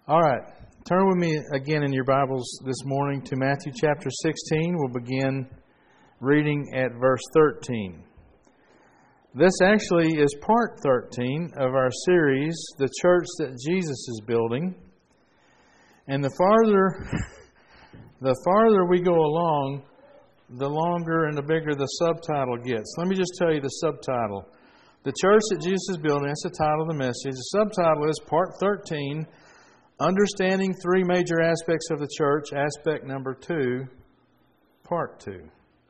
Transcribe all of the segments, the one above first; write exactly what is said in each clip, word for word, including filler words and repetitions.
All right. Turn with me again in your Bibles this morning to Matthew chapter sixteen. We'll begin reading at verse thirteen. This actually is part thirteen of our series, The Church That Jesus is Building. And the farther, the farther we go along, the longer and the bigger the subtitle gets. Let me just tell you the subtitle. The Church That Jesus is Building, that's the title of the message. The subtitle is part thirteen, Understanding Three Major Aspects of the Church, aspect number two, part two.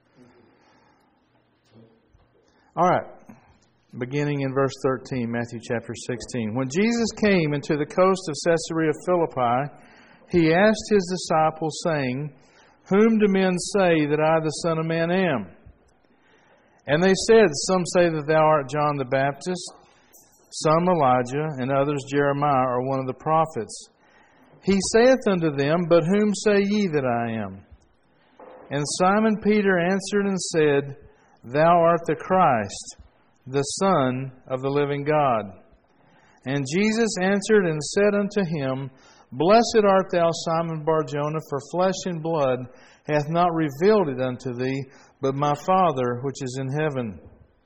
All right, beginning in verse thirteen, Matthew chapter sixteen. When Jesus came into the coast of Caesarea Philippi, He asked His disciples, saying, Whom do men say that I, the Son of Man, am? And they said, Some say that thou art John the Baptist, some Elijah, and others Jeremiah or one of the prophets. He saith unto them, But whom say ye that I am? And Simon Peter answered and said, Thou art the Christ, the Son of the living God. And Jesus answered and said unto him, Blessed art thou, Simon Bar-Jonah, for flesh and blood hath not revealed it unto thee, but my Father which is in heaven.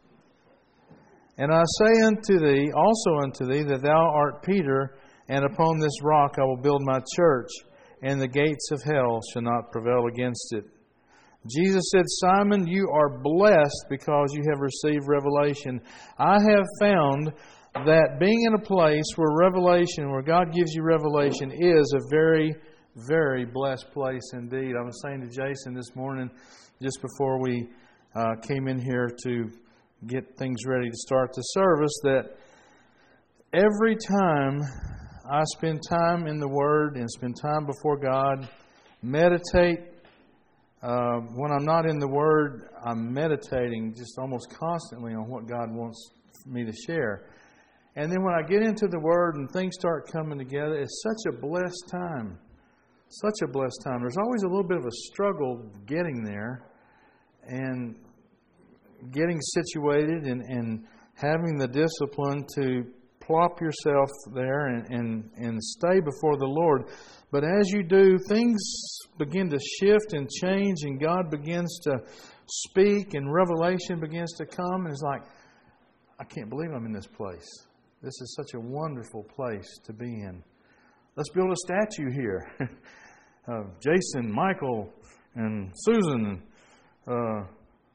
And I say unto thee, also unto thee, that thou art Peter, and upon this rock I will build my church, and the gates of hell shall not prevail against it. Jesus said, Simon, you are blessed because you have received revelation. I have found that being in a place where revelation, where God gives you revelation, is a very, very blessed place indeed. I was saying to Jason this morning, just before we uh, came in here to get things ready to start the service, that every time I spend time in the Word and spend time before God, meditate. Uh, when I'm not in the Word, I'm meditating just almost constantly on what God wants me to share. And then when I get into the Word and things start coming together, it's such a blessed time. Such a blessed time. There's always a little bit of a struggle getting there and getting situated and, and having the discipline to plop yourself there and, and, and stay before the Lord. But as you do, things begin to shift and change, and God begins to speak, and revelation begins to come. And it's like, I can't believe I'm in this place. This is such a wonderful place to be in. Let's build a statue here. uh, Jason, Michael, and Susan. Uh,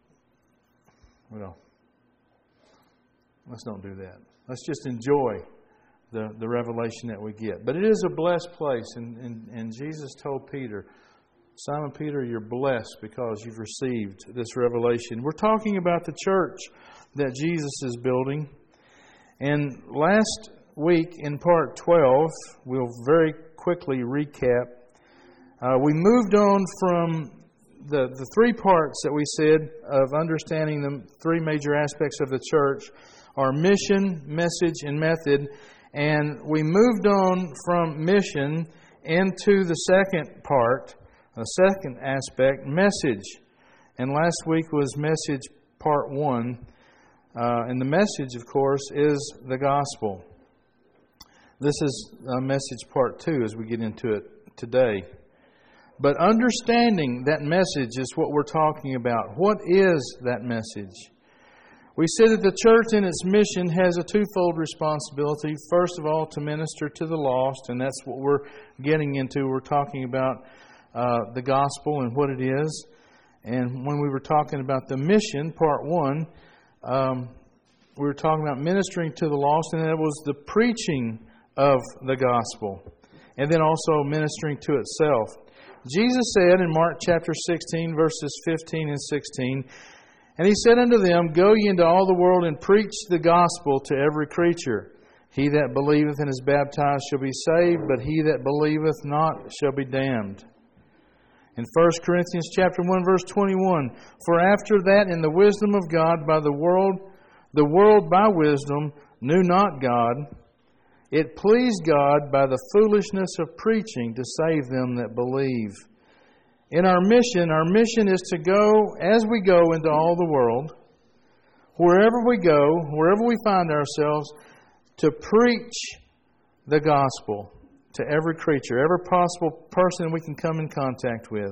well, let's don't do that. Let's just enjoy the, the revelation that we get. But it is a blessed place. And, and, and Jesus told Peter, Simon Peter, you're blessed because you've received this revelation. We're talking about the church that Jesus is building. And last week in part twelve, we'll very quickly recap. Uh, we moved on from the, the three parts that we said of understanding the three major aspects of the church, our mission, message, and method. And we moved on from mission into the second part, the second aspect, message. And last week was message part one. Uh, and the message, of course, is the gospel. This is uh, message part two as we get into it today. But understanding that message is what we're talking about. What is that message? We said that the church in its mission has a twofold responsibility. First of all, to minister to the lost, and that's what we're getting into. We're talking about uh, the gospel and what it is. And when we were talking about the mission, part one, Um, we were talking about ministering to the lost, and that was the preaching of the gospel, and then also ministering to itself. Jesus said in Mark chapter sixteen, verses fifteen and sixteen, And He said unto them, Go ye into all the world and preach the gospel to every creature. He that believeth and is baptized shall be saved, but he that believeth not shall be damned. In First Corinthians chapter one, verse twenty-one, For after that in the wisdom of God by the world, the world by wisdom knew not God. It pleased God by the foolishness of preaching to save them that believe. In our mission, our mission is to go, as we go into all the world, wherever we go, wherever we find ourselves, to preach the gospel, to every creature, every possible person we can come in contact with.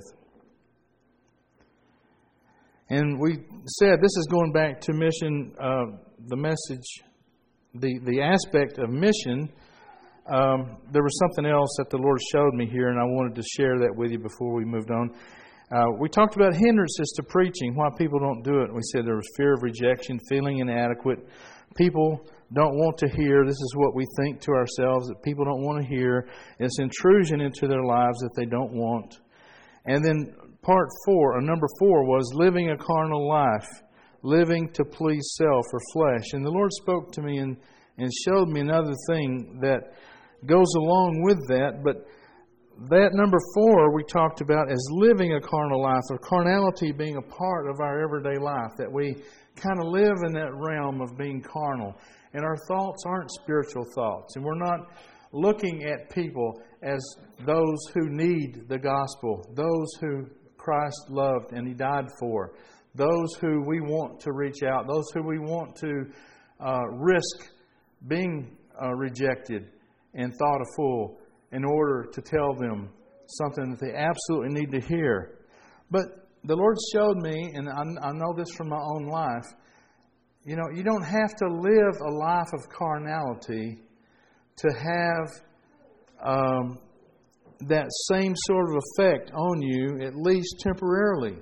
And we said, this is going back to mission, uh, the message, the, the aspect of mission. Um, there was something else that the Lord showed me here, and I wanted to share that with you before we moved on. Uh, we talked about hindrances to preaching, why people don't do it. We said there was fear of rejection, feeling inadequate. People don't want to hear. This is what we think to ourselves, that people don't want to hear. It's intrusion into their lives that they don't want. And then part four, or number four, was living a carnal life, living to please self or flesh. And the Lord spoke to me and, and showed me another thing that goes along with that. But that number four we talked about as living a carnal life, or carnality being a part of our everyday life, that we kind of live in that realm of being carnal. And our thoughts aren't spiritual thoughts. And we're not looking at people as those who need the gospel, those who Christ loved and He died for, those who we want to reach out, those who we want to uh, risk being uh, rejected and thought a fool in order to tell them something that they absolutely need to hear. But the Lord showed me, and I, I know this from my own life, you know, you don't have to live a life of carnality to have um, that same sort of effect on you, at least temporarily.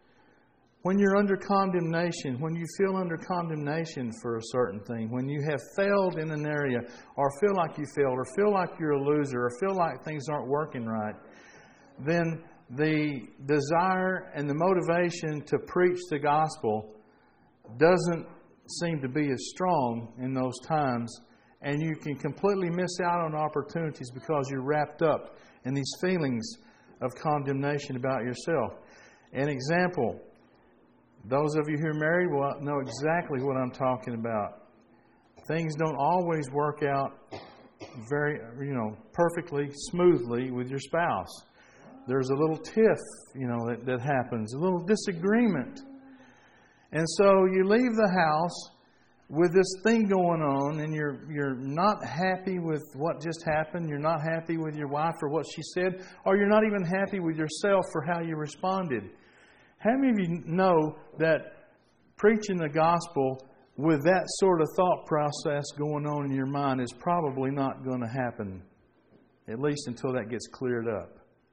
When you're under condemnation, when you feel under condemnation for a certain thing, when you have failed in an area, or feel like you failed, or feel like you're a loser, or feel like things aren't working right, then the desire and the motivation to preach the gospel doesn't seem to be as strong in those times, and you can completely miss out on opportunities because you're wrapped up in these feelings of condemnation about yourself. An example, those of you who are married will know exactly what I'm talking about. Things don't always work out very, you know, perfectly, smoothly with your spouse. There's a little tiff, you know, that, that happens, a little disagreement. And so you leave the house with this thing going on, and you're you're not happy with what just happened. You're not happy with your wife for what she said, or you're not even happy with yourself for how you responded. How many of you know that preaching the gospel with that sort of thought process going on in your mind is probably not going to happen, at least until that gets cleared up?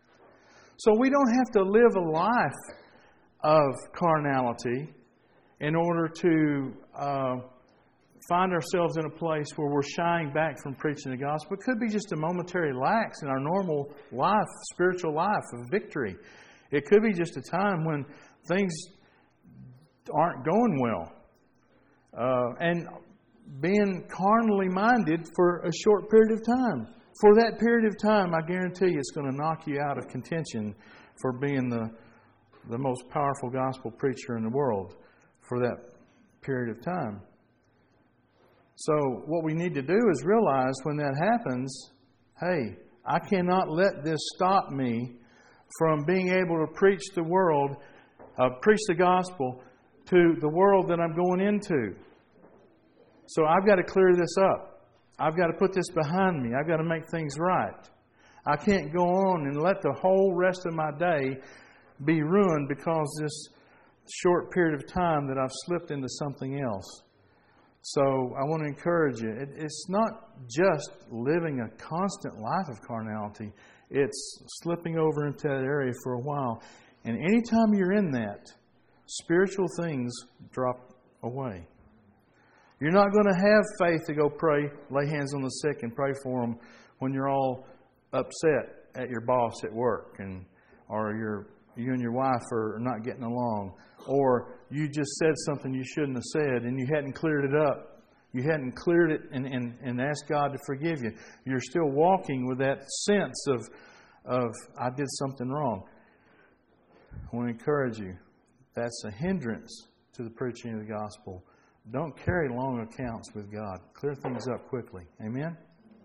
So we don't have to live a life of carnality in order to uh, find ourselves in a place where we're shying back from preaching the gospel. It could be just a momentary lapse in our normal life, spiritual life of victory. It could be just a time when things aren't going well. Uh, and being carnally minded for a short period of time. For that period of time, I guarantee you it's going to knock you out of contention for being the, the most powerful gospel preacher in the world for that period of time. So what we need to do is realize when that happens, hey, I cannot let this stop me from being able to preach the world, uh, preach the gospel to the world that I'm going into. So I've got to clear this up. I've got to put this behind me. I've got to make things right. I can't go on and let the whole rest of my day be ruined because this short period of time that I've slipped into something else. So I want to encourage you. It, it's not just living a constant life of carnality. It's slipping over into that area for a while. And anytime you're in that, spiritual things drop away. You're not going to have faith to go pray, lay hands on the sick and pray for them when you're all upset at your boss at work, and or you're, you and your wife are not getting along, or you just said something you shouldn't have said and you hadn't cleared it up. You hadn't cleared it and, and, and asked God to forgive you. You're still walking with that sense of, of I did something wrong. I want to encourage you. That's a hindrance to the preaching of the gospel. Don't carry long accounts with God. Clear things up quickly. Amen?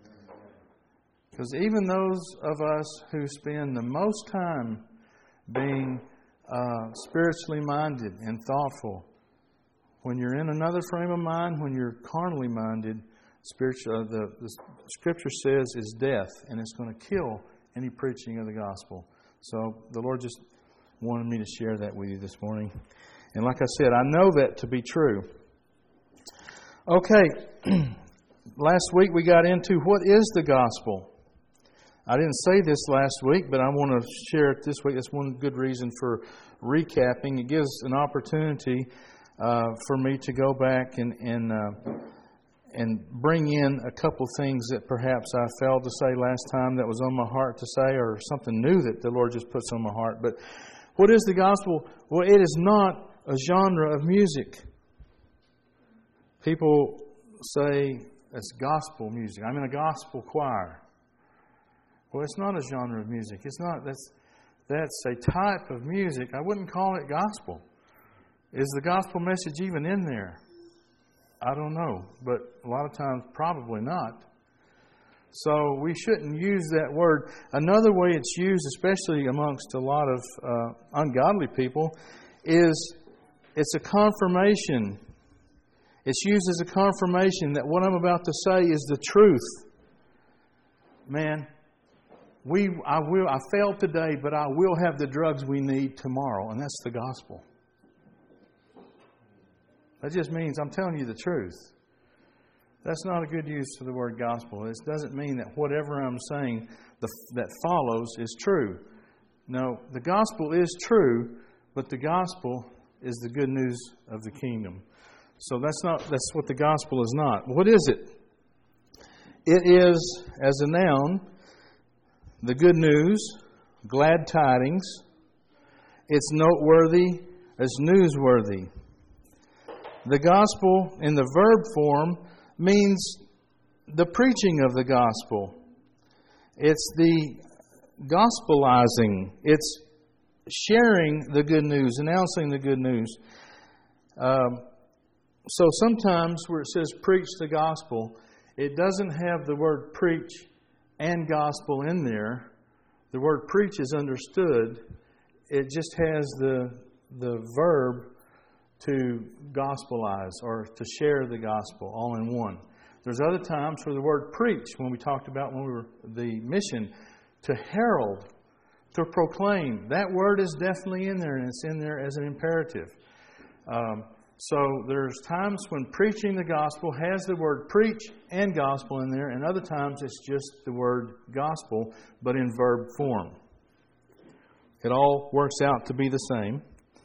Because even those of us who spend the most time being uh, spiritually minded and thoughtful, when you're in another frame of mind, when you're carnally minded, Spiritual, uh, the, the Scripture says is death, and it's going to kill any preaching of the gospel. So the Lord just wanted me to share that with you this morning. And like I said, I know that to be true. Okay, last week we got into what is the gospel. I didn't say this last week, but I want to share it this week. That's one good reason for recapping. It gives an opportunity uh, for me to go back and and, uh, and bring in a couple things that perhaps I failed to say last time that was on my heart to say, or something new that the Lord just puts on my heart. But what is the gospel? Well, it is not a genre of music. People say it's gospel music. I'm in a gospel choir. Well, it's not a genre of music. It's not. That's that's a type of music. I wouldn't call it gospel. Is the gospel message even in there? I don't know, but a lot of times probably not. So we shouldn't use that word. Another way it's used, especially amongst a lot of uh, ungodly people, is it's a confirmation. It's used as a confirmation that what I'm about to say is the truth. Man, we I will I failed today, but I will have the drugs we need tomorrow, and that's the gospel. That just means I'm telling you the truth. That's not a good use of the word gospel. It doesn't mean that whatever I'm saying the, that follows is true. No, the gospel is true, but the gospel is the good news of the kingdom. So that's not that's what the gospel is not. What is it? It is, as a noun, the good news, glad tidings. It's noteworthy, it's newsworthy. The gospel in the verb form means the preaching of the gospel. It's the gospelizing. It's sharing the good news, announcing the good news. Um, so sometimes where it says preach the gospel, it doesn't have the word preach and gospel in there. The word preach is understood. It just has the the verb to gospelize or to share the gospel all in one. There's other times where the word preach, when we talked about when we were the mission, to herald, to proclaim. That word is definitely in there, and it's in there as an imperative. Um, so there's times when preaching the gospel has the word preach and gospel in there, and other times it's just the word gospel, but in verb form. It all works out to be the same.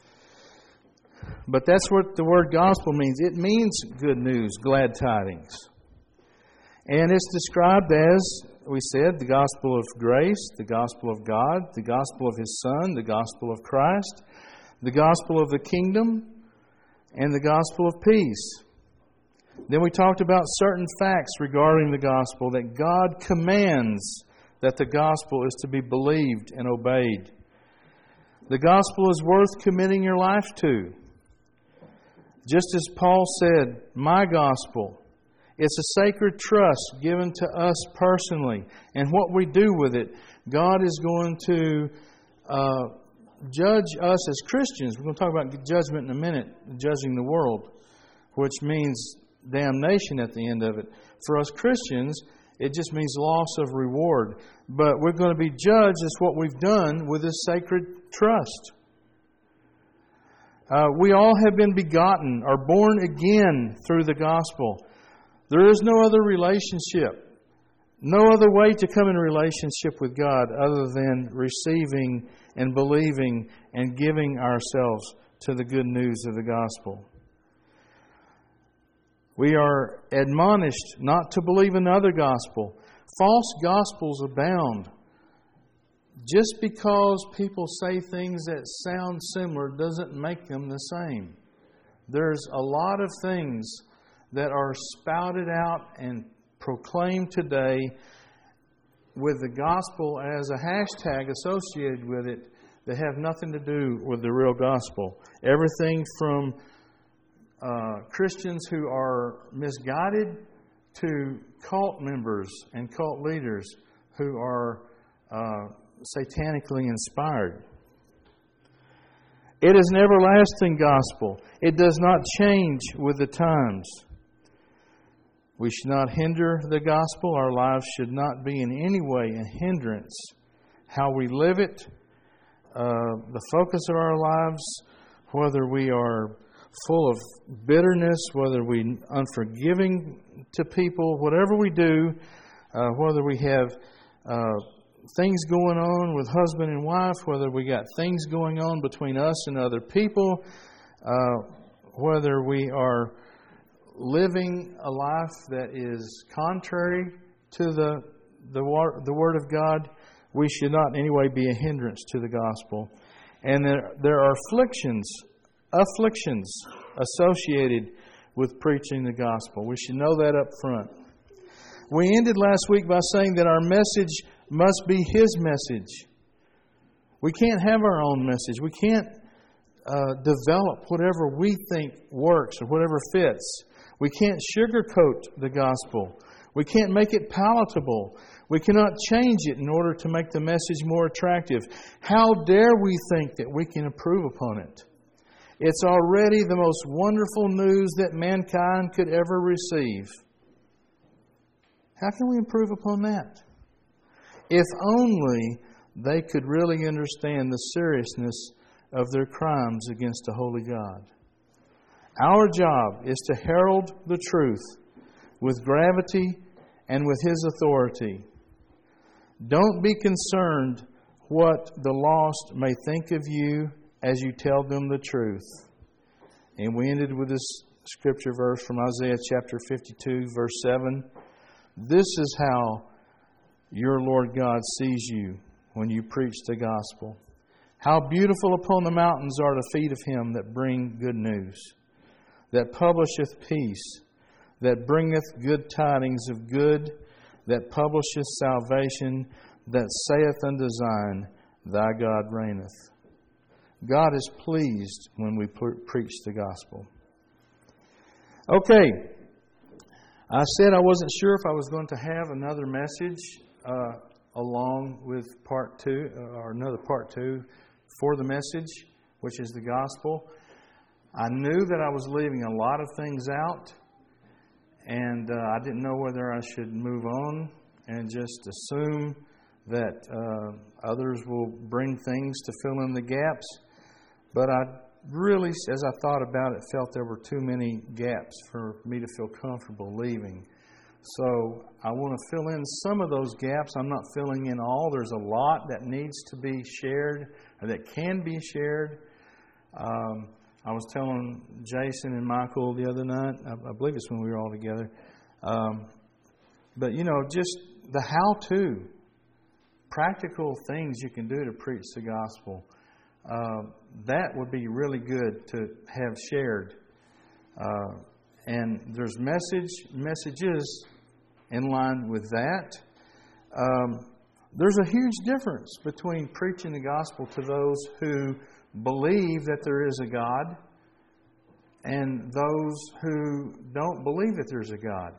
But that's what the word gospel means. It means good news, glad tidings. And it's described as, we said, the gospel of grace, the gospel of God, the gospel of His Son, the gospel of Christ, the gospel of the kingdom, and the gospel of peace. Then we talked about certain facts regarding the gospel, that God commands that the gospel is to be believed and obeyed. The gospel is worth committing your life to. Just as Paul said, my gospel, it's a sacred trust given to us personally. And what we do with it, God is going to uh, judge us as Christians. We're going to talk about judgment in a minute, judging the world, which means damnation at the end of it. For us Christians, it just means loss of reward. But we're going to be judged as what we've done with this sacred trust. Uh, we all have been begotten or born again through the gospel. There is no other relationship, no other way to come in relationship with God other than receiving and believing and giving ourselves to the good news of the gospel. We are admonished not to believe another gospel. False gospels abound. Just because people say things that sound similar doesn't make them the same. There's a lot of things that are spouted out and proclaimed today with the gospel as a hashtag associated with it that have nothing to do with the real gospel. Everything from uh, Christians who are misguided to cult members and cult leaders who are uh, satanically inspired. It is an everlasting gospel. It does not change with the times. We should not hinder the gospel. Our lives should not be in any way a hindrance. How we live it, uh, the focus of our lives, whether we are full of bitterness, whether we unforgiving to people, whatever we do, uh, whether we have uh, things going on with husband and wife, whether we got things going on between us and other people, uh, whether we are living a life that is contrary to the the the Word of God, we should not in any way be a hindrance to the gospel. And there there are afflictions, afflictions associated with preaching the gospel. We should know that up front. We ended last week by saying that our message must be His message. We can't have our own message. We can't uh, develop whatever we think works or whatever fits. We can't sugarcoat the gospel. We can't make it palatable. We cannot change it in order to make the message more attractive. How dare we think that we can improve upon it? It's already the most wonderful news that mankind could ever receive. How can we improve upon that? If only they could really understand the seriousness of their crimes against a holy God. Our job is to herald the truth with gravity and with His authority. Don't be concerned what the lost may think of you as you tell them the truth. And we ended with this scripture verse from Isaiah chapter fifty-two, verse seven. This is how your Lord God sees you when you preach the gospel. How beautiful upon the mountains are the feet of him that bring good news, that publisheth peace, that bringeth good tidings of good, that publisheth salvation, that saith unto Zion, Thy God reigneth. God is pleased when we preach the gospel. Okay, I said I wasn't sure if I was going to have another message uh, along with part two, or another part two for the message, which is the gospel. I knew that I was leaving a lot of things out, and uh, I didn't know whether I should move on and just assume that uh, others will bring things to fill in the gaps. But I really, as I thought about it, felt there were too many gaps for me to feel comfortable leaving. So I want to fill in some of those gaps. I'm not filling in all. There's a lot that needs to be shared, or that can be shared. Um, I was telling Jason and Michael the other night, I, I believe it's when we were all together, um, but you know, just the how-to, practical things you can do to preach the gospel. Uh, that would be really good to have shared. Uh, and there's message messages in line with that. Um, there's a huge difference between preaching the gospel to those who believe that there is a God and those who don't believe that there's a God.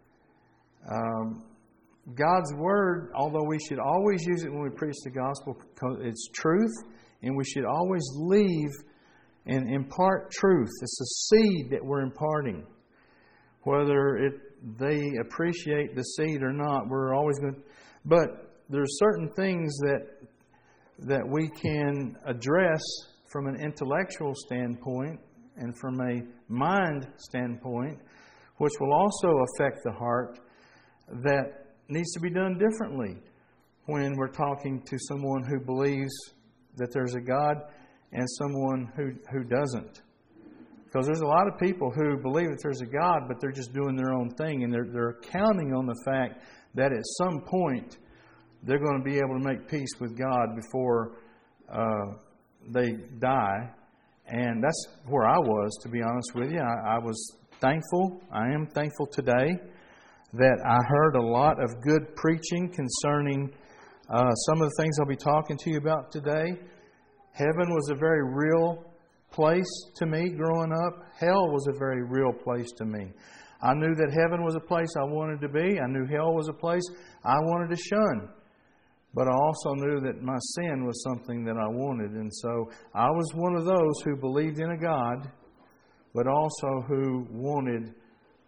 Um, God's Word, although we should always use it when we preach the gospel, it's truth, and we should always leave and impart truth. It's a seed that we're imparting. Whether it they appreciate the seed or not, we're always going to... But there's certain things that that we can address from an intellectual standpoint and from a mind standpoint, which will also affect the heart, that needs to be done differently when we're talking to someone who believes that there's a God and someone who, who doesn't. Because there's a lot of people who believe that there's a God, but they're just doing their own thing, and they're, they're counting on the fact that at some point they're going to be able to make peace with God before uh, they die. And that's where I was, to be honest with you. I, I was thankful, I am thankful today that I heard a lot of good preaching concerning uh, some of the things I'll be talking to you about today. Heaven was a very real place to me growing up. Hell was a very real place to me. I knew that heaven was a place I wanted to be. I knew hell was a place I wanted to shun. But I also knew that my sin was something that I wanted. And so I was one of those who believed in a God, but also who wanted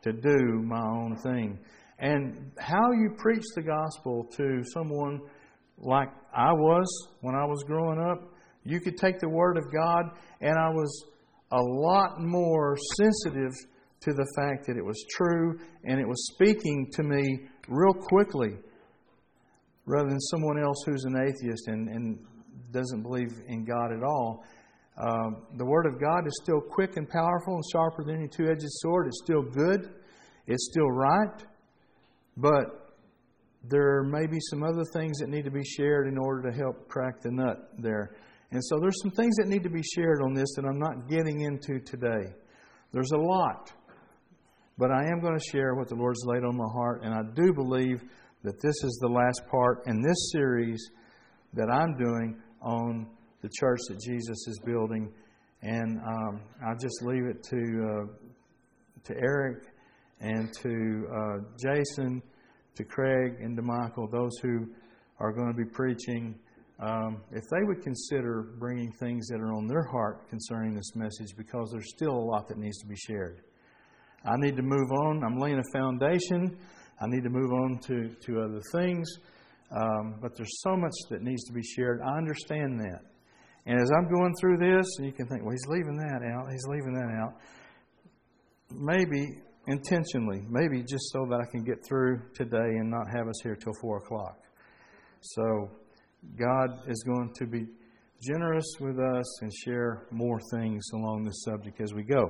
to do my own thing. And how you preach the gospel to someone like I was when I was growing up, you could take the Word of God, and I was a lot more sensitive to the fact that it was true and it was speaking to me real quickly, rather than someone else who's an atheist and, and doesn't believe in God at all. Um, the Word of God is still quick and powerful and sharper than any two-edged sword. It's still good. It's still right. But there may be some other things that need to be shared in order to help crack the nut there. And so there's some things that need to be shared on this that I'm not getting into today. There's a lot. But I am going to share what the Lord's laid on my heart. And I do believe that this is the last part in this series that I'm doing on the church that Jesus is building. And um, I'll just leave it to uh, to Eric and to uh, Jason, to Craig and to Michael, those who are going to be preaching, um, if they would consider bringing things that are on their heart concerning this message, because there's still a lot that needs to be shared. I need to move on. I'm laying a foundation. I need to move on to, to other things. Um, but there's so much that needs to be shared. I understand that. And as I'm going through this, you can think, well, he's leaving that out. He's leaving that out. Maybe intentionally, maybe just so that I can get through today and not have us here till four o'clock. So God is going to be generous with us and share more things along this subject as we go.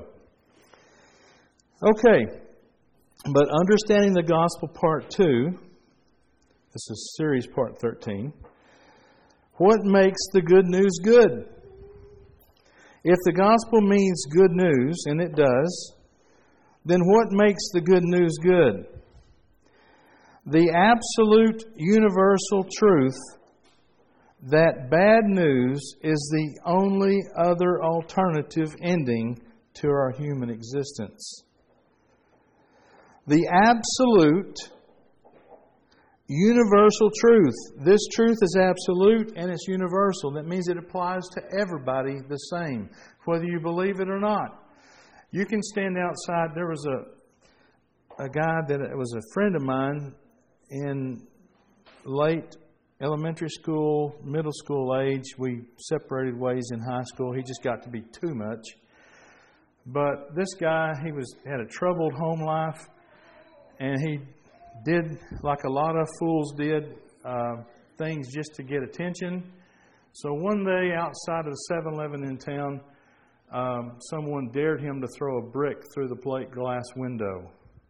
Okay, but understanding the gospel part two, this is series part thirteen. What makes the good news good? If the gospel means good news, and it does, then what makes the good news good? The absolute universal truth that bad news is the only other alternative ending to our human existence. The absolute universal truth. This truth is absolute and it's universal. That means it applies to everybody the same, whether you believe it or not. You can stand outside. There was a a guy that was a friend of mine in late elementary school, middle school age. We separated ways in high school. He just got to be too much. But this guy, he was had a troubled home life, and he did like a lot of fools did, uh, things just to get attention. So one day outside of the seven eleven in town, um, someone dared him to throw a brick through the plate glass window.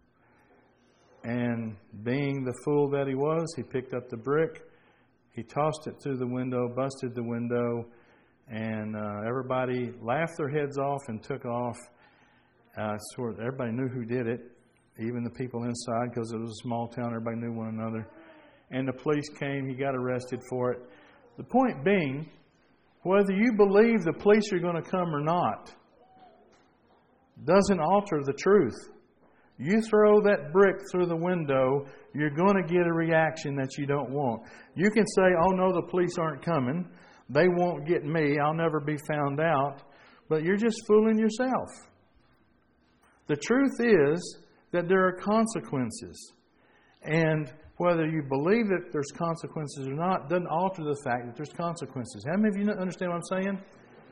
And being the fool that he was, he picked up the brick, he tossed it through the window, busted the window, and uh, everybody laughed their heads off and took off. Uh, sort of, everybody knew who did it, even the people inside, because it was a small town. Everybody knew one another. And the police came. He got arrested for it. The point being, whether you believe the police are going to come or not doesn't alter the truth. You throw that brick through the window, you're going to get a reaction that you don't want. You can say, oh no, the police aren't coming. They won't get me. I'll never be found out. But you're just fooling yourself. The truth is that there are consequences. And whether you believe that there's consequences or not doesn't alter the fact that there's consequences. How many of you understand what I'm saying?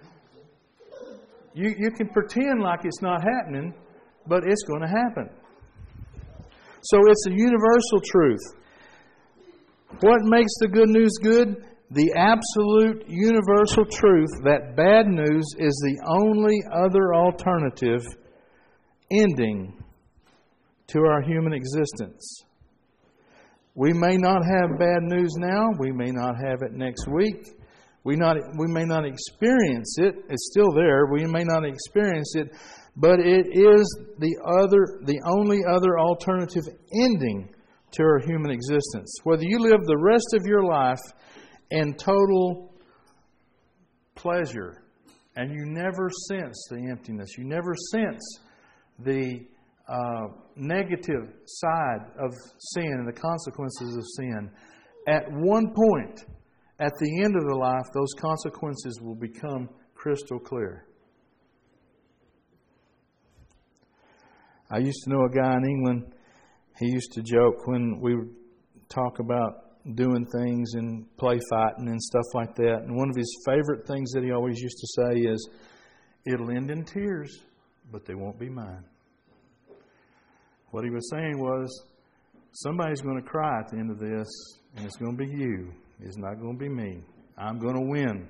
You, you can pretend like it's not happening, but it's going to happen. So it's a universal truth. What makes the good news good? The absolute universal truth that bad news is the only other alternative ending to our human existence. We may not have bad news now. We may not have it next week. We not we may not experience it. It's still there. We may not experience it, but it is the other, the only other alternative ending to our human existence. Whether you live the rest of your life in total pleasure, and you never sense the emptiness, you never sense the uh, negative side of sin and the consequences of sin, at one point, at the end of the life, those consequences will become crystal clear. I used to know a guy in England. He used to joke when we would talk about doing things and play fighting and stuff like that. And one of his favorite things that he always used to say is, "It'll end in tears, but they won't be mine." What he was saying was, somebody's going to cry at the end of this, and it's going to be you. It's not going to be me. I'm going to win.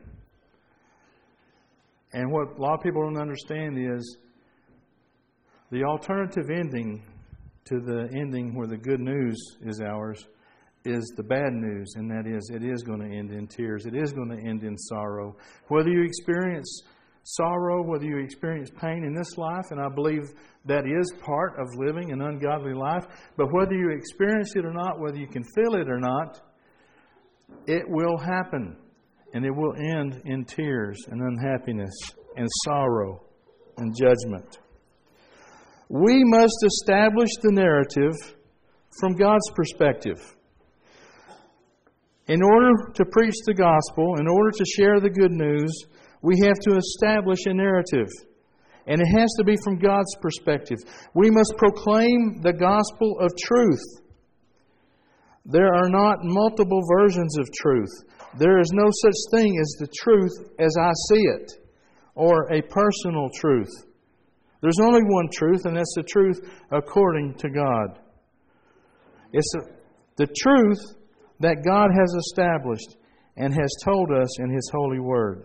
And what a lot of people don't understand is the alternative ending to the ending where the good news is ours is the bad news, and that is it is going to end in tears. It is going to end in sorrow. Whether you experience sorrow, whether you experience pain in this life, and I believe that is part of living an ungodly life, but whether you experience it or not, whether you can feel it or not, it will happen, and it will end in tears and unhappiness and sorrow and judgment. We must establish the narrative from God's perspective. In order to preach the gospel, in order to share the good news, we have to establish a narrative. And it has to be from God's perspective. We must proclaim the gospel of truth. There are not multiple versions of truth. There is no such thing as the truth as I see it, or a personal truth. There's only one truth, and that's the truth according to God. It's the truth that God has established and has told us in His holy word.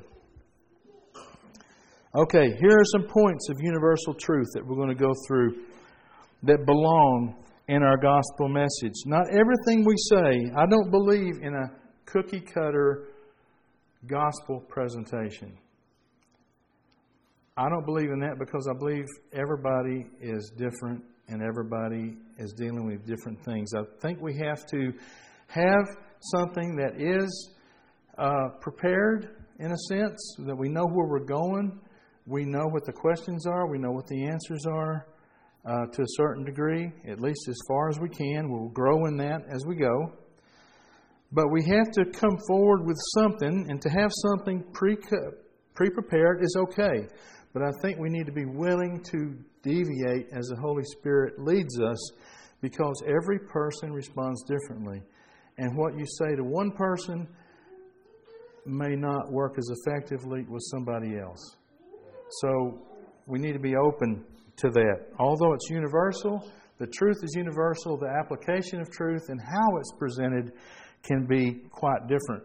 Okay, here are some points of universal truth that we're going to go through that belong in our gospel message. Not everything we say, I don't believe in a cookie cutter gospel presentation. I don't believe in that because I believe everybody is different and everybody is dealing with different things. I think we have to have something that is uh, prepared in a sense, that we know where we're going. We know what the questions are. We know what the answers are uh, to a certain degree, at least as far as we can. We'll grow in that as we go. But we have to come forward with something, and to have something pre pre-prepared is okay. But I think we need to be willing to deviate as the Holy Spirit leads us, because every person responds differently. And what you say to one person may not work as effectively with somebody else. So we need to be open to that. Although it's universal, the truth is universal, the application of truth and how it's presented can be quite different.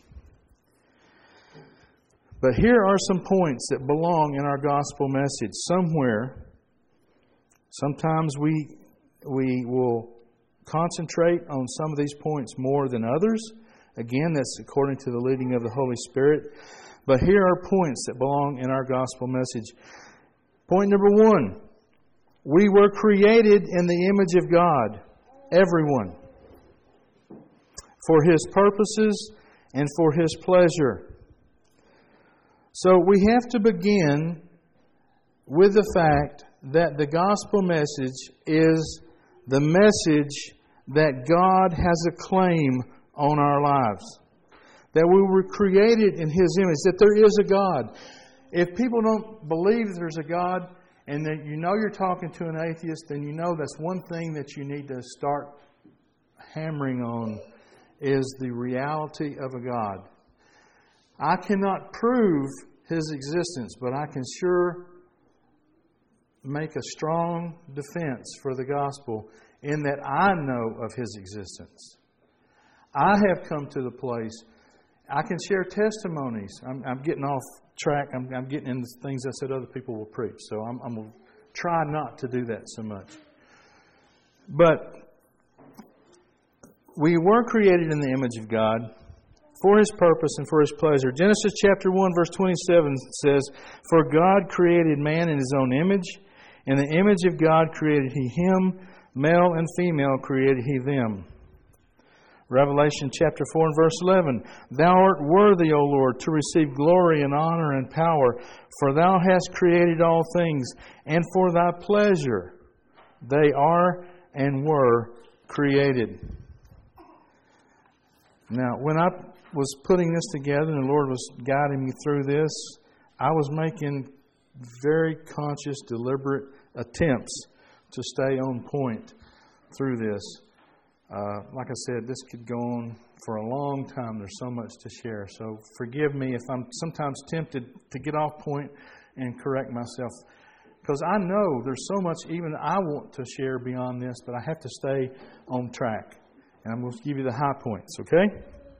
But here are some points that belong in our gospel message. Somewhere, sometimes we we will concentrate on some of these points more than others. Again, that's according to the leading of the Holy Spirit. But here are points that belong in our gospel message. Point number one, we were created in the image of God, everyone, for His purposes and for His pleasure. So we have to begin with the fact that the gospel message is the message that God has a claim on our lives. That we were created in His image, that there is a God. If people don't believe there's a God, and that you know you're talking to an atheist, then you know that's one thing that you need to start hammering on, is the reality of a God. I cannot prove His existence, but I can sure make a strong defense for the gospel in that I know of His existence. I have come to the place, I can share testimonies. I'm, I'm getting off track. I'm, I'm getting into things I said other people will preach. So I'm, I'm going to try not to do that so much. But we were created in the image of God for His purpose and for His pleasure. Genesis chapter one verse twenty-seven says, "For God created man in His own image. In the image of God created He him. Male and female created He them." Revelation chapter four and verse eleven, "Thou art worthy, O Lord, to receive glory and honor and power, for Thou hast created all things, and for Thy pleasure they are and were created." Now, when I was putting this together and the Lord was guiding me through this, I was making very conscious, deliberate attempts to stay on point through this. Uh, like I said, this could go on for a long time. There's so much to share. So forgive me if I'm sometimes tempted to get off point and correct myself. Because I know there's so much even I want to share beyond this, but I have to stay on track. And I'm going to give you the high points, okay?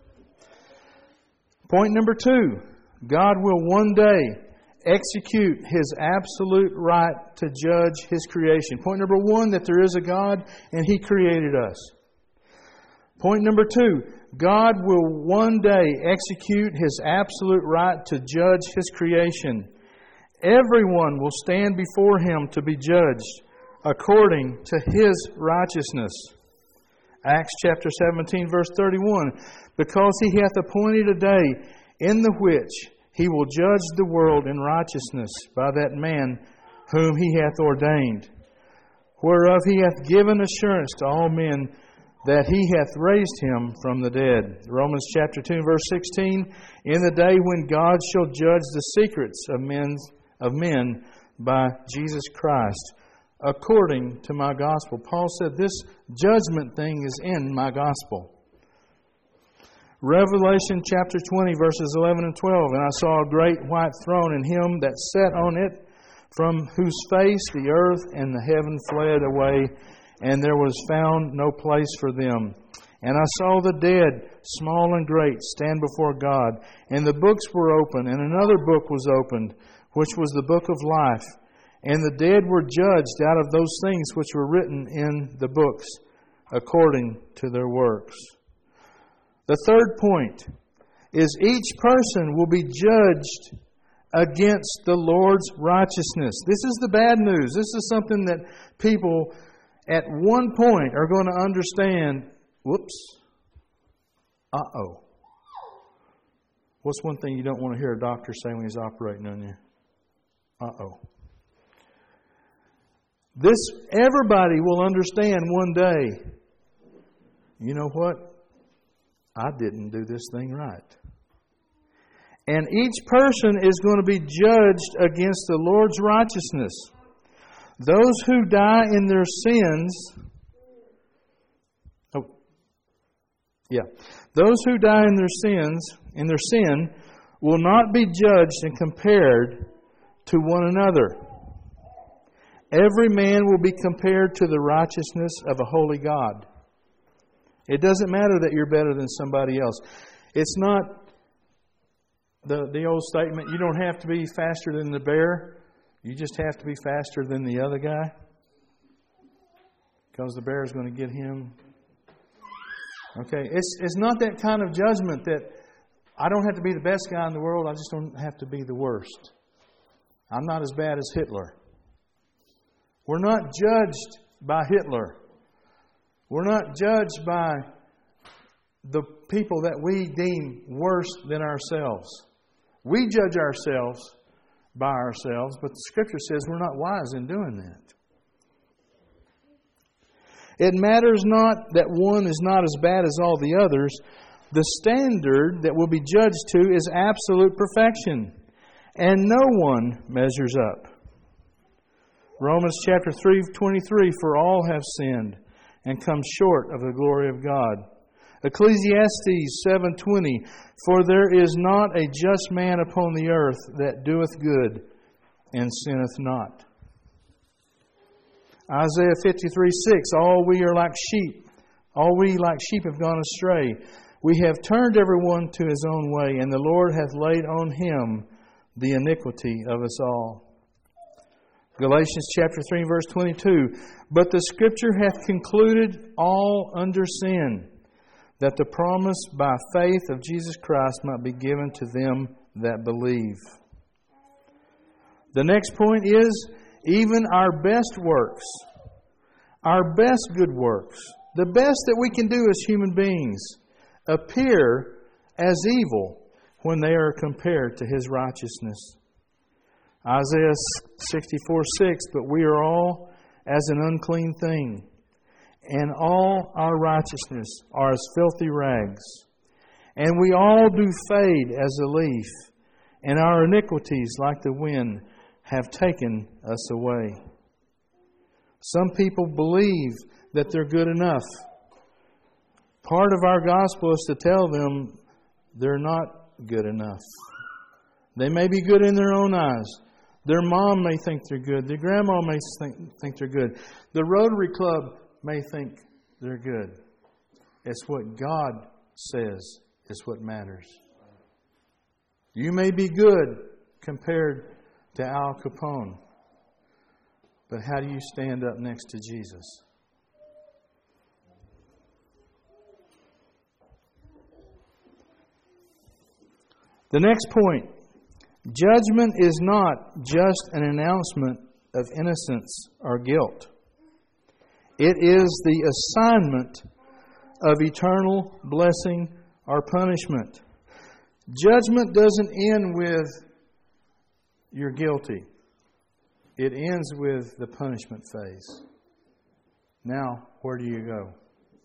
Point number two, God will one day execute His absolute right to judge His creation. Point number one, that there is a God and He created us. Point number two, God will one day execute His absolute right to judge His creation. Everyone will stand before Him to be judged according to His righteousness. Acts chapter seventeen, verse thirty-one. Because He hath appointed a day in the which He will judge the world in righteousness by that man whom He hath ordained, whereof He hath given assurance to all men that He hath raised Him from the dead. Romans chapter two, verse sixteen. In the day when God shall judge the secrets of men, of men by Jesus Christ, according to my gospel. Paul said this judgment thing is in my gospel. Revelation chapter twenty, verses eleven and twelve. And I saw a great white throne, and Him that sat on it, from whose face the earth and the heaven fled away, and there was found no place for them. And I saw the dead, small and great, stand before God. And the books were opened, and another book was opened, which was the book of life. And the dead were judged out of those things which were written in the books, according to their works. The third point is each person will be judged against the Lord's righteousness. This is the bad news. This is something that people at one point are going to understand. Whoops. Uh-oh. What's one thing you don't want to hear a doctor say when he's operating on you? Uh-oh. This, everybody will understand one day, you know what? I didn't do this thing right. And each person is going to be judged against the Lord's righteousness. Those who die in their sins, oh, yeah, those who die in their sins, in their sin, will not be judged and compared to one another. Every man will be compared to the righteousness of a holy God. It doesn't matter that you're better than somebody else. It's not the, the old statement, you don't have to be faster than the bear. You just have to be faster than the other guy. Because the bear is going to get him. Okay, it's it's not that kind of judgment that I don't have to be the best guy in the world. I just don't have to be the worst. I'm not as bad as Hitler. We're not judged by Hitler. We're not judged by the people that we deem worse than ourselves. We judge ourselves by ourselves, but the Scripture says we're not wise in doing that. It matters not that one is not as bad as all the others. The standard that will be judged to is absolute perfection, and no one measures up. Romans chapter three twenty-three, for all have sinned and come short of the glory of God. Ecclesiastes seven twenty, for there is not a just man upon the earth that doeth good and sinneth not. Isaiah fifty-three six, all we are like sheep, all we like sheep have gone astray. We have turned everyone to his own way, and the Lord hath laid on Him the iniquity of us all. Galatians chapter three, verse twenty-two, but the Scripture hath concluded all under sin, that the promise by faith of Jesus Christ might be given to them that believe. The next point is, even our best works, our best good works, the best that we can do as human beings, appear as evil when they are compared to His righteousness. Isaiah sixty-four six, but we are all as an unclean thing, and all our righteousness are as filthy rags. And we all do fade as a leaf, and our iniquities, like the wind, have taken us away. Some people believe that they're good enough. Part of our gospel is to tell them they're not good enough. They may be good in their own eyes. Their mom may think they're good. Their grandma may think, think they're good. The Rotary Club may think they're good. It's what God says is what matters. You may be good compared to Al Capone. But how do you stand up next to Jesus? The next point. Judgment is not just an announcement of innocence or guilt. It is the assignment of eternal blessing or punishment. Judgment doesn't end with you're guilty. It ends with the punishment phase. Now, where do you go?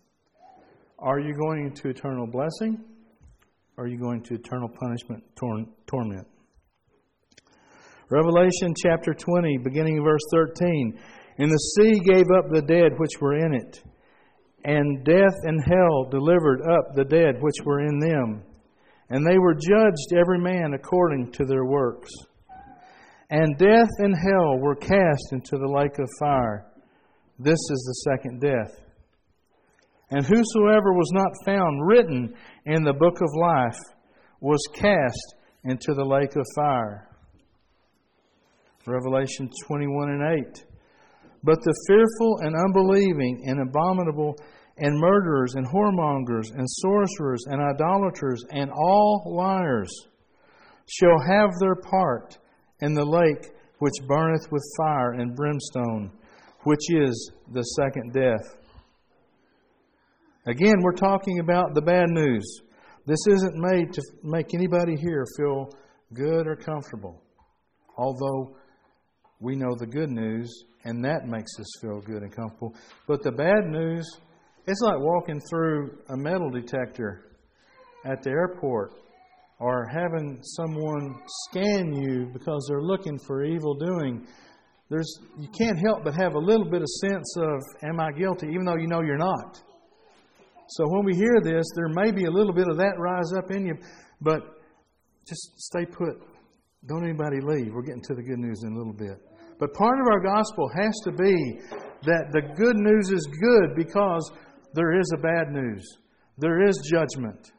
Are you going into eternal blessing? Or are you going to eternal punishment, tor- torment? Revelation chapter twenty, beginning in verse thirteen. And the sea gave up the dead which were in it, and death and hell delivered up the dead which were in them. And they were judged every man according to their works. And death and hell were cast into the lake of fire. This is the second death. And whosoever was not found written in the book of life was cast into the lake of fire. Revelation twenty-one and eight. But the fearful and unbelieving and abominable and murderers and whoremongers and sorcerers and idolaters and all liars shall have their part in the lake which burneth with fire and brimstone, which is the second death. Again, we're talking about the bad news. This isn't made to make anybody here feel good or comfortable. Although we know the good news, and that makes us feel good and comfortable. But the bad news, it's like walking through a metal detector at the airport, or having someone scan you because they're looking for evil doing. There's, you can't help but have a little bit of sense of, am I guilty, even though you know you're not. So when we hear this, there may be a little bit of that rise up in you, but just stay put. Don't anybody leave. We're getting to the good news in a little bit. But part of our gospel has to be that the good news is good because there is a bad news. There is judgment.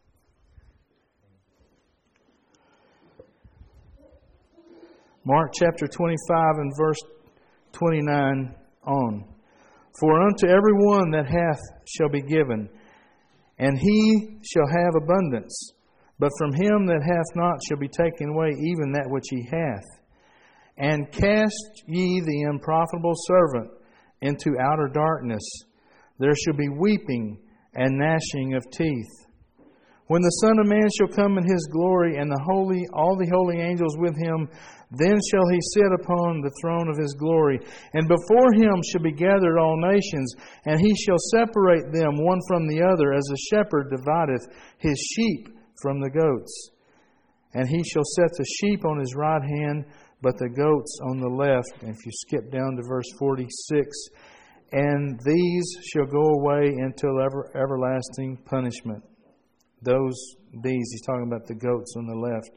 Mark chapter twenty-five and verse twenty-nine on. For unto every one that hath shall be given, and he shall have abundance. But from him that hath not shall be taken away even that which he hath. And cast ye the unprofitable servant into outer darkness. There shall be weeping and gnashing of teeth. When the Son of Man shall come in His glory, and the holy, all the holy angels with Him, then shall He sit upon the throne of His glory. And before Him shall be gathered all nations, and He shall separate them one from the other, as a shepherd divideth his sheep from the goats. And He shall set the sheep on His right hand, but the goats on the left. And if you skip down to verse forty-six, and these shall go away until ever, everlasting punishment. Those, these, he's talking about the goats on the left.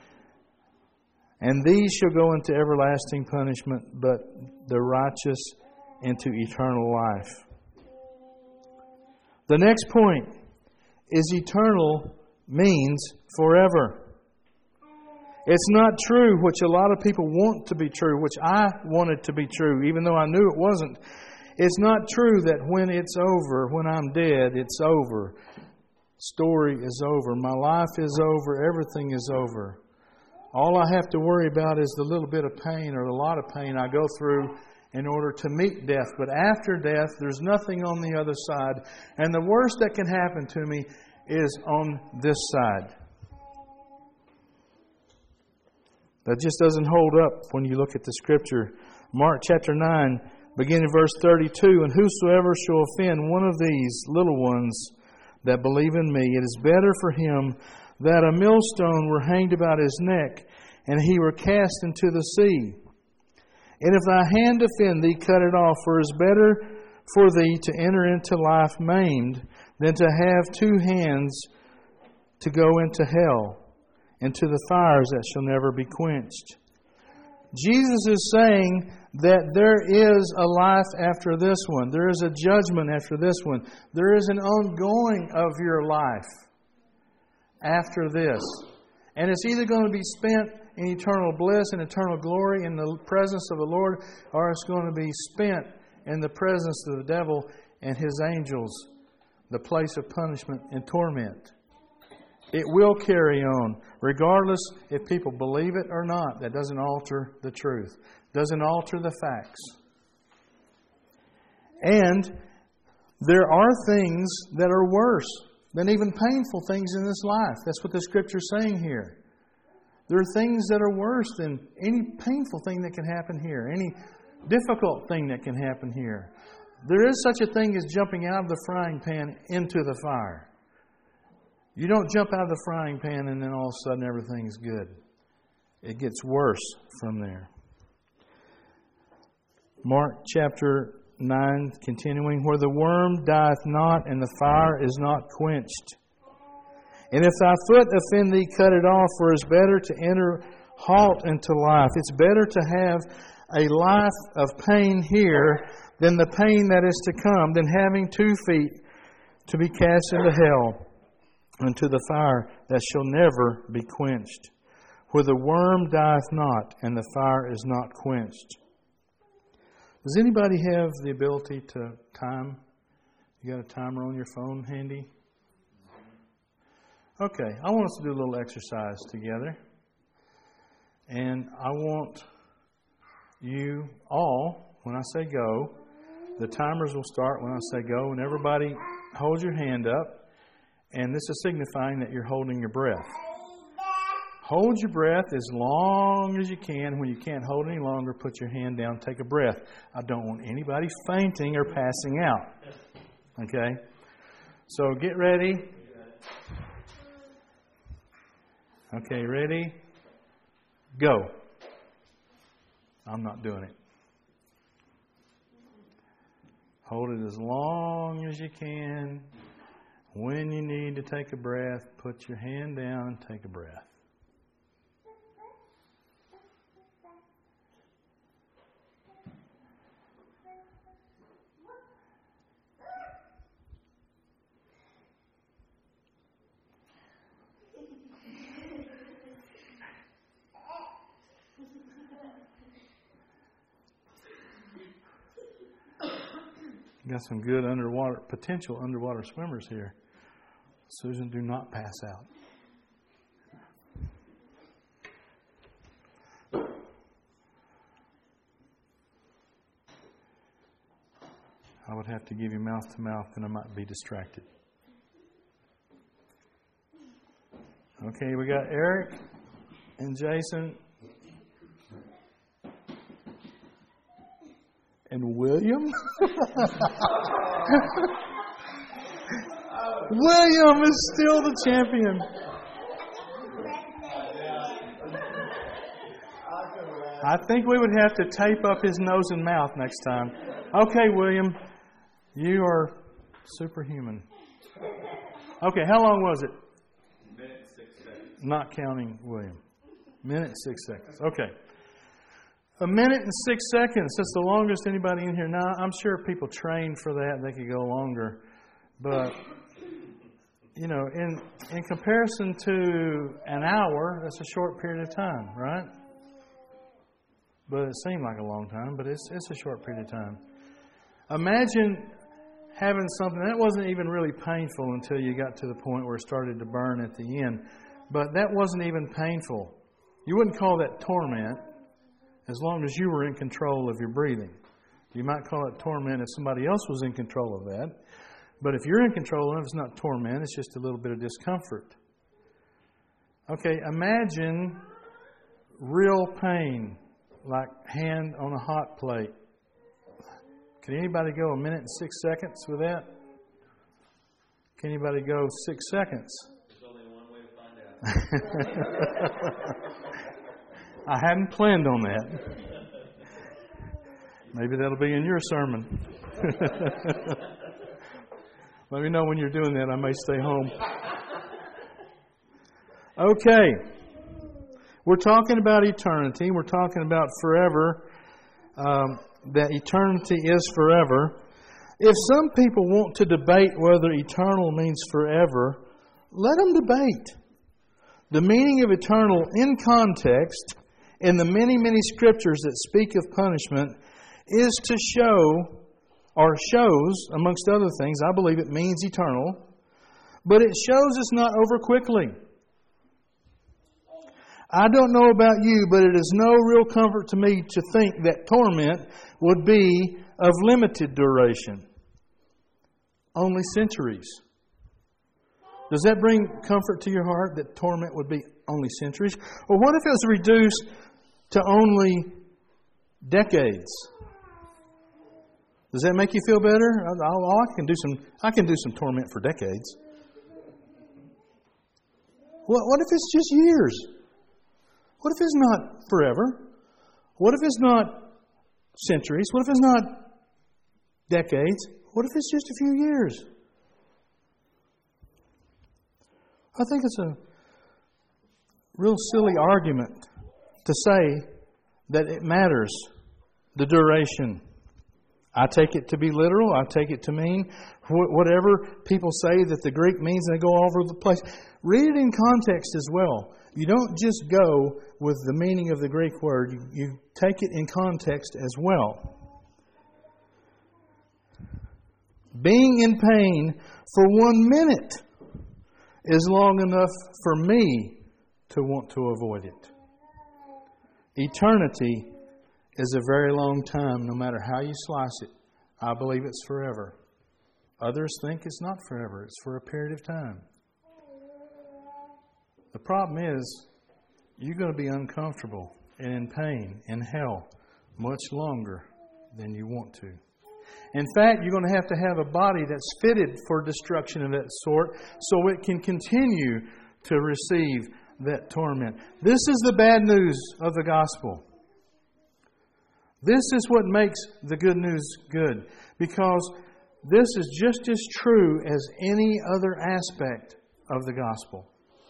And these shall go into everlasting punishment, but the righteous into eternal life. The next point is eternal means forever. It's not true, which a lot of people want to be true, which I wanted to be true, even though I knew it wasn't. It's not true that when it's over, when I'm dead, it's over. Story is over. My life is over. Everything is over. All I have to worry about is the little bit of pain or a lot of pain I go through in order to meet death. But after death, there's nothing on the other side. And the worst that can happen to me is on this side. That just doesn't hold up when you look at the Scripture. Mark chapter nine, beginning verse thirty-two, and whosoever shall offend one of these little ones that believe in me, it is better for him that a millstone were hanged about his neck, and he were cast into the sea. And if thy hand offend thee, cut it off. For it is better for thee to enter into life maimed than to have two hands to go into hell, and to the fires that shall never be quenched. Jesus is saying that there is a life after this one. There is a judgment after this one. There is an ongoing of your life after this. And it's either going to be spent in eternal bliss and eternal glory in the presence of the Lord, or it's going to be spent in the presence of the devil and his angels, the place of punishment and torment. It will carry on, regardless if people believe it or not. That doesn't alter the truth, doesn't alter the facts. And there are things that are worse than even painful things in this life. That's what the Scripture is saying here. There are things that are worse than any painful thing that can happen here, any difficult thing that can happen here. There is such a thing as jumping out of the frying pan into the fire. You don't jump out of the frying pan and then all of a sudden everything's good. It gets worse from there. Mark chapter nine, continuing, where the worm dieth not and the fire is not quenched. And if thy foot offend thee, cut it off, for it is better to enter halt into life. It's better to have a life of pain here than the pain that is to come, than having two feet to be cast into hell, unto the fire that shall never be quenched, where the worm dieth not and the fire is not quenched. Does anybody have the ability to time? You got a timer on your phone handy? Okay, I want us to do a little exercise together. And I want you all, when I say go, the timers will start when I say go, and everybody hold your hand up. And this is signifying that you're holding your breath. Hold your breath as long as you can. When you can't hold any longer, put your hand down, take a breath. I don't want anybody fainting or passing out. Okay? So get ready. Okay, ready? Go. I'm not doing it. Hold it as long as you can. When you need to take a breath, put your hand down and take a breath. Got some good underwater, potential underwater swimmers here. Susan, do not pass out. I would have to give you mouth to mouth and I might be distracted. Okay, we got Eric and Jason and William. William is still the champion. I think we would have to tape up his nose and mouth next time. Okay, William, you are superhuman. Okay, how long was it? Minute and six seconds. Not counting William. Minute and six seconds. Okay. A minute and six seconds. That's the longest anybody in here. Now, I'm sure people train for that. They could go longer. But, you know, in in comparison to an hour, that's a short period of time, right? But it seemed like a long time, but it's it's a short period of time. Imagine having something that wasn't even really painful until you got to the point where it started to burn at the end. But that wasn't even painful. You wouldn't call that torment as long as you were in control of your breathing. You might call it torment if somebody else was in control of that. But if you're in control of it, it's not torment, it's just a little bit of discomfort. Okay, imagine real pain, like hand on a hot plate. Can anybody go a minute and six seconds with that? Can anybody go six seconds? There's only one way to find out. I hadn't planned on that. Maybe that'll be in your sermon. Let me know when you're doing that. I may stay home. Okay. We're talking about eternity. We're talking about forever. Um, that eternity is forever. If some people want to debate whether eternal means forever, let them debate. The meaning of eternal in context in the many, many scriptures that speak of punishment is to show, or shows, amongst other things, I believe it means eternal, but it shows it's not over quickly. I don't know about you, but it is no real comfort to me to think that torment would be of limited duration. Only centuries. Does that bring comfort to your heart that torment would be only centuries? Or what if it was reduced to only decades? Does that make you feel better? I, I can do some. I can do some torment for decades. What, what if it's just years? What if it's not forever? What if it's not centuries? What if it's not decades? What if it's just a few years? I think it's a real silly argument to say that it matters, the duration. I take it to be literal. I take it to mean whatever people say that the Greek means, and they go all over the place. Read it in context as well. You don't just go with the meaning of the Greek word. You, you take it in context as well. Being in pain for one minute is long enough for me to want to avoid it. Eternity is a very long time, no matter how you slice it. I believe it's forever. Others think it's not forever. It's for a period of time. The problem is, you're going to be uncomfortable and in pain, in hell, much longer than you want to. In fact, you're going to have to have a body that's fitted for destruction of that sort so it can continue to receive that torment. This is the bad news of the gospel. This is what makes the good news good, because this is just as true as any other aspect of the gospel.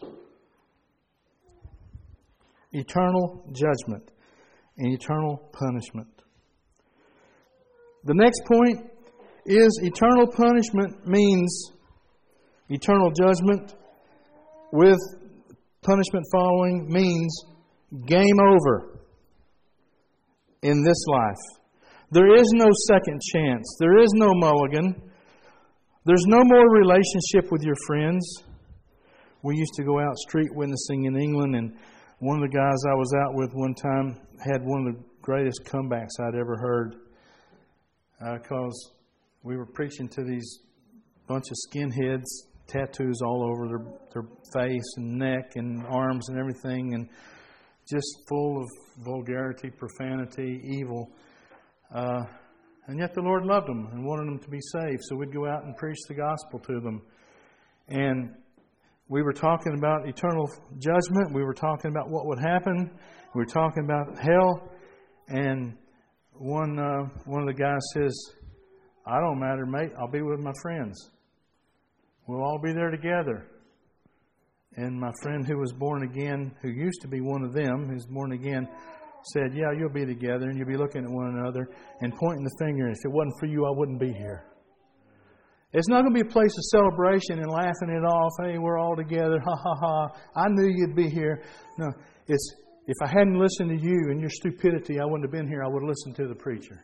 Eternal judgment and eternal punishment. The next point is eternal punishment means eternal judgment with punishment following means game over in this life. There is no second chance. There is no mulligan. There's no more relationship with your friends. We used to go out street witnessing in England, and one of the guys I was out with one time had one of the greatest comebacks I'd ever heard. Because uh, we were preaching to these bunch of skinheads, tattoos all over their, their face and neck and arms and everything, and just full of vulgarity, profanity, evil. Uh, and yet the Lord loved them and wanted them to be saved. So we'd go out and preach the gospel to them. And we were talking about eternal judgment. We were talking about what would happen. We were talking about hell. And one uh, one of the guys says, "I don't matter, mate. I'll be with my friends. We'll all be there together." And my friend who was born again, who used to be one of them, who's born again, said, "Yeah, you'll be together, and you'll be looking at one another and pointing the finger. And if it wasn't for you, I wouldn't be here." It's not going to be a place of celebration and laughing it off. Hey, we're all together. Ha, ha, ha. I knew you'd be here. No, it's if I hadn't listened to you and your stupidity, I wouldn't have been here. I would have listened to the preacher.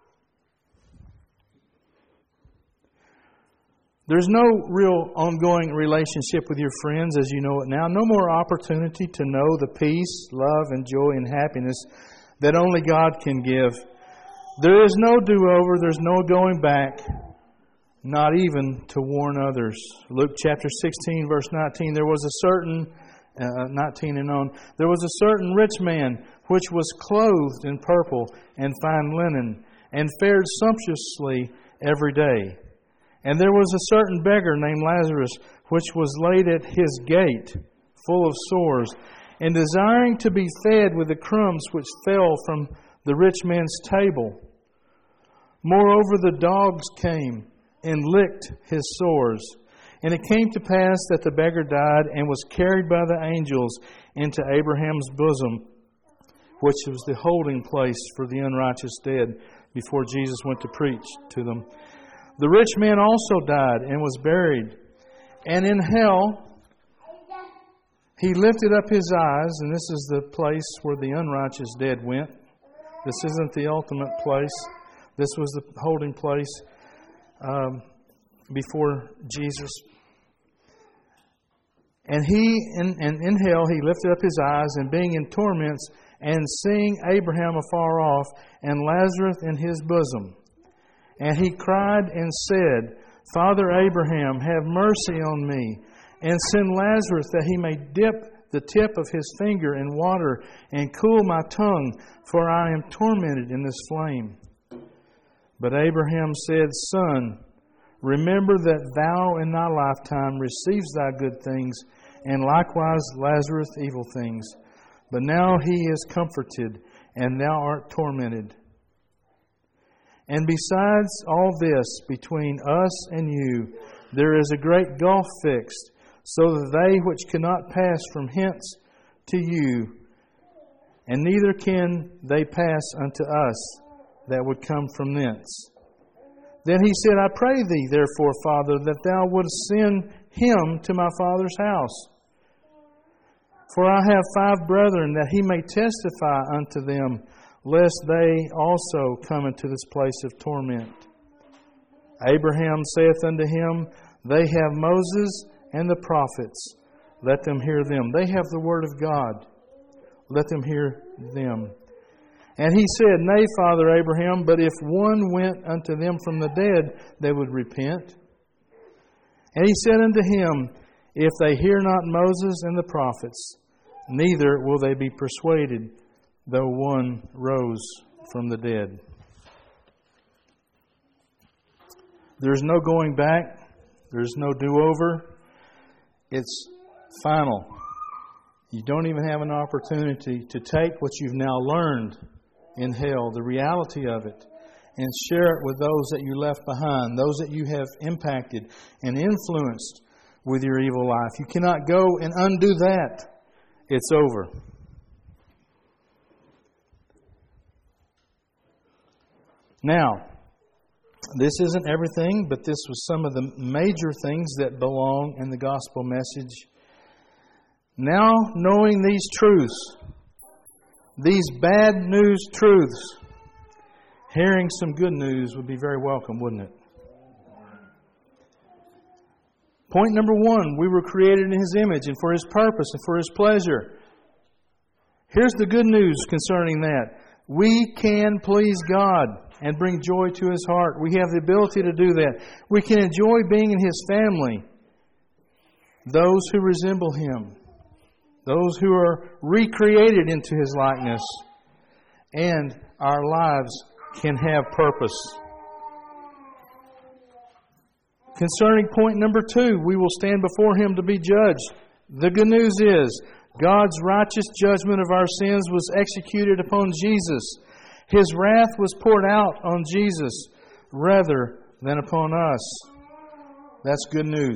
There's no real ongoing relationship with your friends as you know it now. No more opportunity to know the peace, love, and joy and happiness that only God can give. There is no do-over. There's no going back, not even to warn others. Luke chapter sixteen, verse nineteen, there was a certain, uh, nineteen and on, there was a certain rich man which was clothed in purple and fine linen and fared sumptuously every day. And there was a certain beggar named Lazarus, which was laid at his gate, full of sores, and desiring to be fed with the crumbs which fell from the rich man's table. Moreover, the dogs came and licked his sores. And it came to pass that the beggar died and was carried by the angels into Abraham's bosom, which was the holding place for the unrighteous dead, before Jesus went to preach to them. The rich man also died and was buried. And in hell he lifted up his eyes, and this is the place where the unrighteous dead went. This isn't the ultimate place. This was the holding place um, before Jesus. And he, in, and in hell, he lifted up his eyes, and being in torments, and seeing Abraham afar off, and Lazarus in his bosom. And he cried and said, Father Abraham, have mercy on me, and send Lazarus that he may dip the tip of his finger in water, and cool my tongue, for I am tormented in this flame. But Abraham said, Son, remember that thou in thy lifetime receivest thy good things, and likewise Lazarus evil things. But now he is comforted, and thou art tormented. And besides all this, between us and you, there is a great gulf fixed, so that they which cannot pass from hence to you, and neither can they pass unto us that would come from thence. Then he said, I pray thee, therefore, Father, that thou wouldst send him to my father's house. For I have five brethren, that he may testify unto them, lest they also come into this place of torment. Abraham saith unto him, They have Moses and the prophets. Let them hear them. They have the word of God. Let them hear them. And he said, Nay, Father Abraham, but if one went unto them from the dead, they would repent. And he said unto him, If they hear not Moses and the prophets, neither will they be persuaded, though one rose from the dead. There's no going back. There's no do-over. It's final. You don't even have an opportunity to take what you've now learned in hell, the reality of it, and share it with those that you left behind, those that you have impacted and influenced with your evil life. You cannot go and undo that. It's over. Now, this isn't everything, but this was some of the major things that belong in the gospel message. Now, knowing these truths, these bad news truths, hearing some good news would be very welcome, wouldn't it? Point number one, we were created in His image and for His purpose and for His pleasure. Here's the good news concerning that. We can please God and bring joy to His heart. We have the ability to do that. We can enjoy being in His family. Those who resemble Him. Those who are recreated into His likeness. And our lives can have purpose. Concerning point number two, we will stand before Him to be judged. The good news is, God's righteous judgment of our sins was executed upon Jesus. His wrath was poured out on Jesus rather than upon us. That's good news.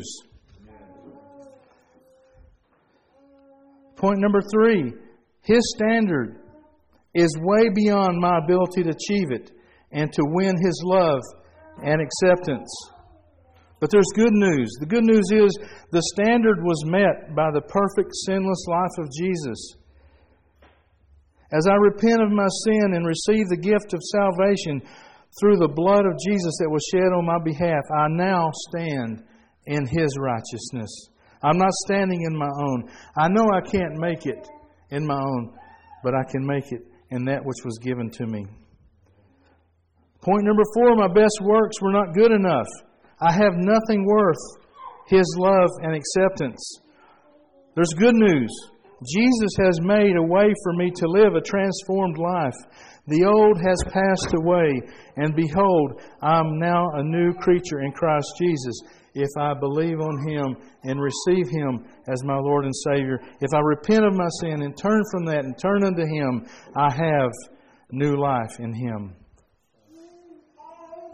Point number three, His standard is way beyond my ability to achieve it and to win His love and acceptance. But there's good news. The good news is the standard was met by the perfect sinless life of Jesus. As I repent of my sin and receive the gift of salvation through the blood of Jesus that was shed on my behalf, I now stand in His righteousness. I'm not standing in my own. I know I can't make it in my own, but I can make it in that which was given to me. Point number four, my best works were not good enough. I have nothing worth His love and acceptance. There's good news. Jesus has made a way for me to live a transformed life. The old has passed away, and behold, I am now a new creature in Christ Jesus. If I believe on Him and receive Him as my Lord and Savior, if I repent of my sin and turn from that and turn unto Him, I have new life in Him.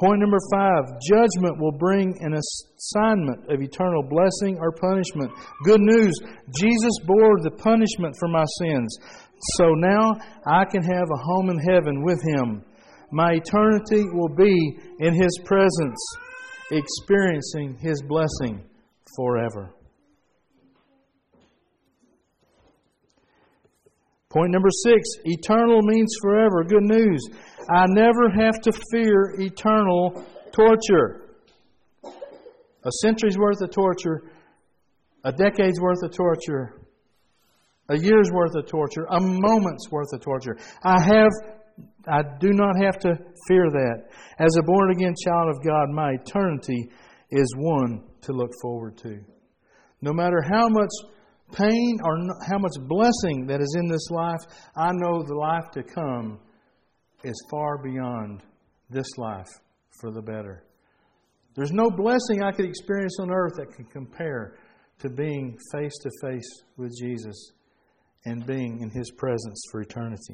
Point number five, judgment will bring an assignment of eternal blessing or punishment. Good news, Jesus bore the punishment for my sins. So now I can have a home in heaven with Him. My eternity will be in His presence, experiencing His blessing forever. Point number six, eternal means forever. Good news. I never have to fear eternal torture. A century's worth of torture, a decade's worth of torture, a year's worth of torture, a moment's worth of torture. I have, I do not have to fear that. As a born-again child of God, my eternity is one to look forward to. No matter how much pain or how much blessing that is in this life, I know the life to come is far beyond this life for the better. There's no blessing I could experience on earth that can compare to being face to face with Jesus and being in His presence for eternity.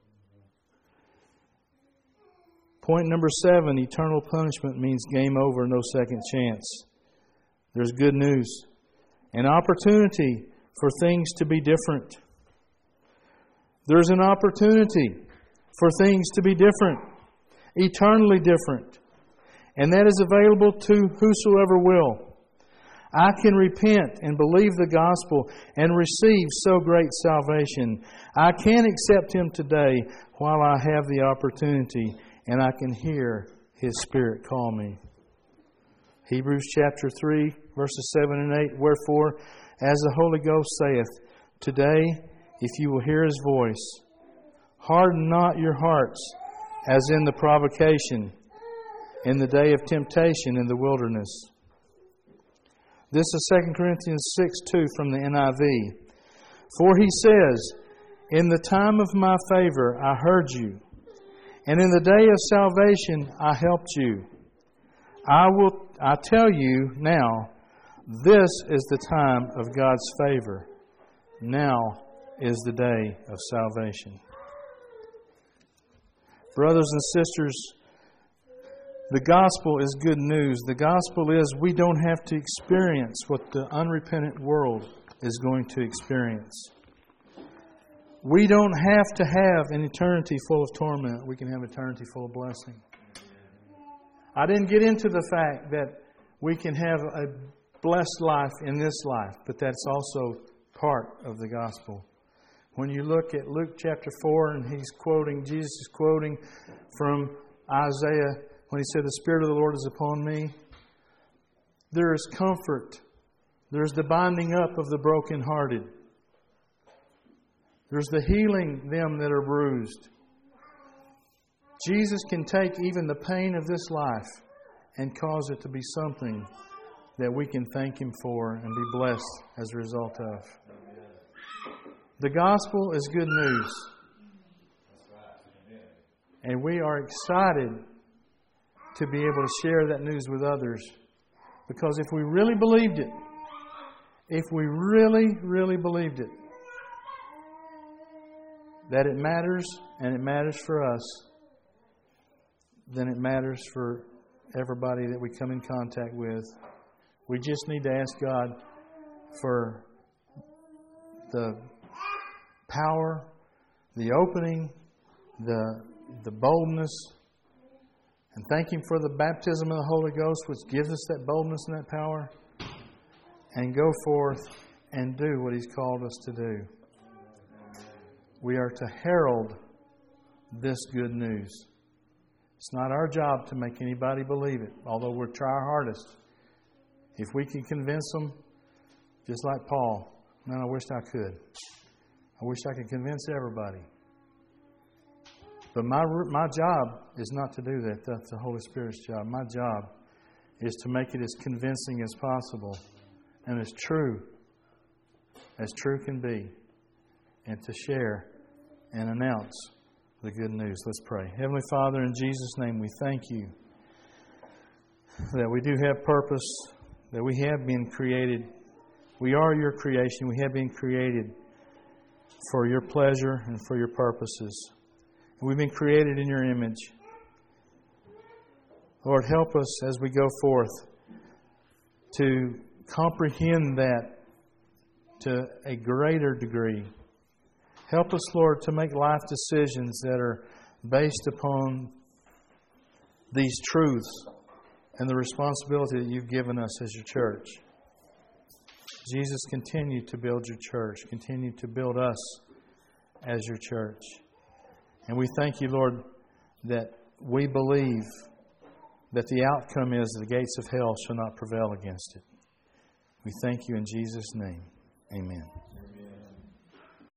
Point number seven, eternal punishment means game over, no second chance. There's good news. An opportunity for things to be different. There's an opportunity for things to be different, eternally different. And that is available to whosoever will. I can repent and believe the gospel and receive so great salvation. I can accept Him today while I have the opportunity and I can hear His Spirit call me. Hebrews chapter three, verses seven and eight. Wherefore, as the Holy Ghost saith, today, if you will hear His voice, harden not your hearts as in the provocation, in the day of temptation in the wilderness. This is Second Corinthians six two from the N I V. For He says, in the time of my favor I heard you, and in the day of salvation I helped you. I will I tell you now, this is the time of God's favor. Now is the day of salvation. Brothers and sisters, the gospel is good news. The gospel is we don't have to experience what the unrepentant world is going to experience. We don't have to have an eternity full of torment. We can have eternity full of blessing. I didn't get into the fact that we can have a blessed life in this life, but that's also part of the gospel. When you look at Luke chapter four, and he's quoting, Jesus is quoting from Isaiah when he said, the Spirit of the Lord is upon me. There is comfort. There's the binding up of the brokenhearted. There's the healing them that are bruised. Jesus can take even the pain of this life and cause it to be something that we can thank Him for and be blessed as a result of. The gospel is good news. And we are excited to be able to share that news with others. Because if we really believed it, if we really, really believed it, that it matters and it matters for us, then it matters for everybody that we come in contact with. We just need to ask God for the power, the opening, the the boldness, and thank Him for the baptism of the Holy Ghost, which gives us that boldness and that power, and go forth and do what He's called us to do. We are to herald this good news. It's not our job to make anybody believe it, although we'll try our hardest. If we can convince them, just like Paul, man, I wish I could. I wish I could convince everybody. But my my job is not to do that. That's the Holy Spirit's job. My job is to make it as convincing as possible and as true as true can be, and to share and announce the good news. Let's pray. Heavenly Father, in Jesus' name, we thank You that we do have purpose, that we have been created. We are Your creation. We have been created for Your pleasure and for Your purposes. And we've been created in Your image. Lord, help us as we go forth to comprehend that to a greater degree. Help us, Lord, to make life decisions that are based upon these truths and the responsibility that you've given us as your church. Jesus, continue to build your church. Continue to build us as your church. And we thank you, Lord, that we believe that the outcome is the gates of hell shall not prevail against it. We thank you in Jesus' name. Amen.